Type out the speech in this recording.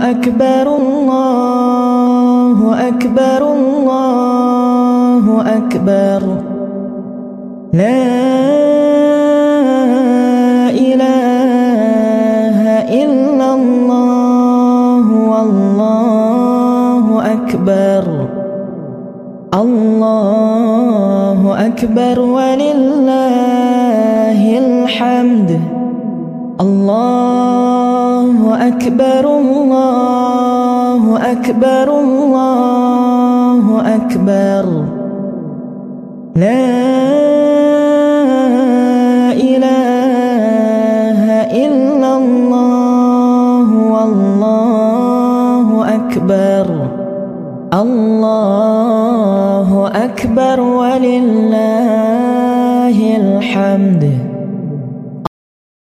أكبر الله أكبر الله أكبر لا إله إلا الله والله أكبر الله أكبر ولله الحمد الله أكبر الله أكبر الله أكبر لا إله إلا الله والله أكبر الله أكبر ولله الحمد.